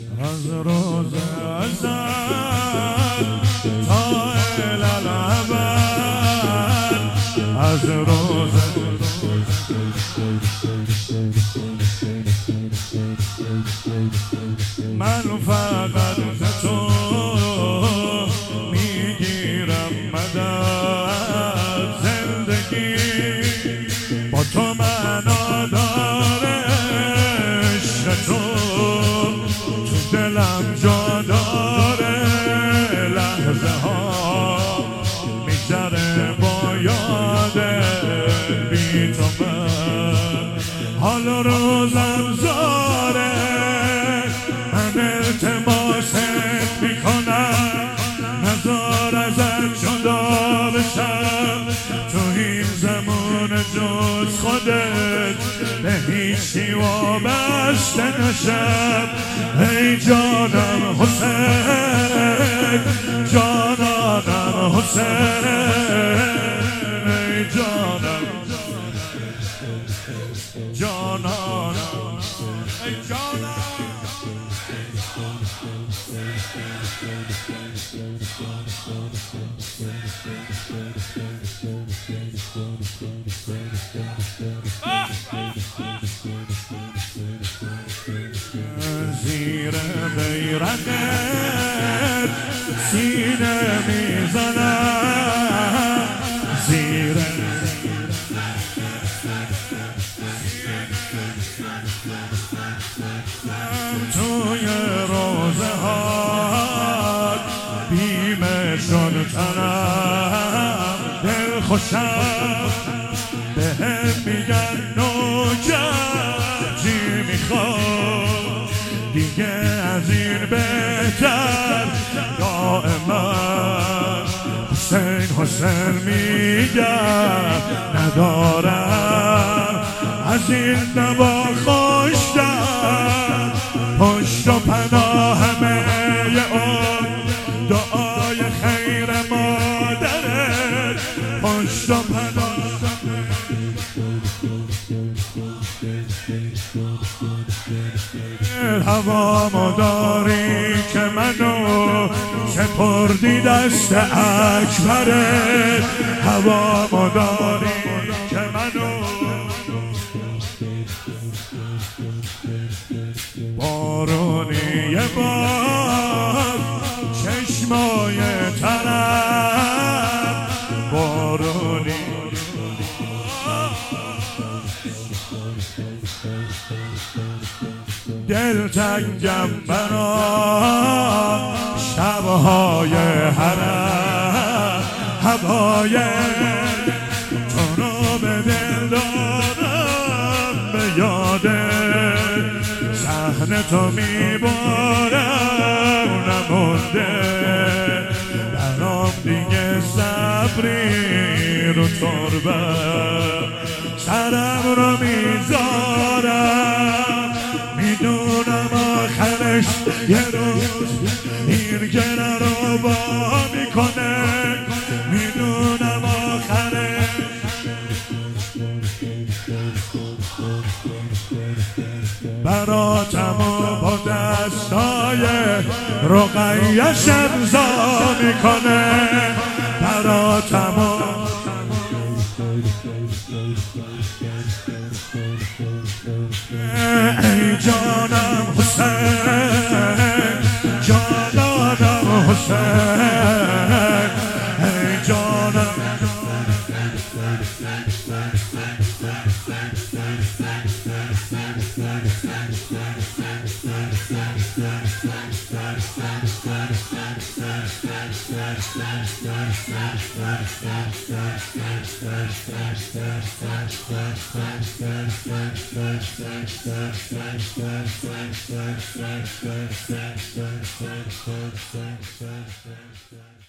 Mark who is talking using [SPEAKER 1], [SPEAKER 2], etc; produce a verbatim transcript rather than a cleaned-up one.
[SPEAKER 1] از روز ازل تا الالابد، از روز من فقط تو میگیرم مدد، زندگی با تو معنا داره، عشق تو تو دلم جا داره، لحظه ها میگذره با یاد بی تو، من حال روزم زاره، من التماست میکنم نزار ازت جدا بشم، تو این زمان جز خودت به هیچی وابسته نشم. ای جانم حسین، جانانم حسین، ای جانم جانانم، ای جانم زیر بیرقت سینه میزنم، زیر توی روزه ها بیمه شد تنم، دل خوشم بهم میگن نوکر چی میخواد دیگه از این بهتر، دائما حسین حسین میگم ندارم از این نوا خوشتر، پشت و پناه همه اون دعای خیر مادرت، پشت و پناه هوامو داری که منو سپردی دست اکبرت، هوامو داری که منو بارونی بار چشمای ترم، بارونی دل تنگم برا شبهای حرم، هوای تو رو به دل دارم، به یاد صحن تو میبارم، نمونده برام دیگه صبری رو تربم، سرم رو میذارم، میدونم آخرش یه روز این گره رو با میکنه، میدونم آخرش براتم و با دستای رقیه‌ش امضا میکنه، براتم و ای جانم حسین، جانانم حسین، ای جانم Thank you.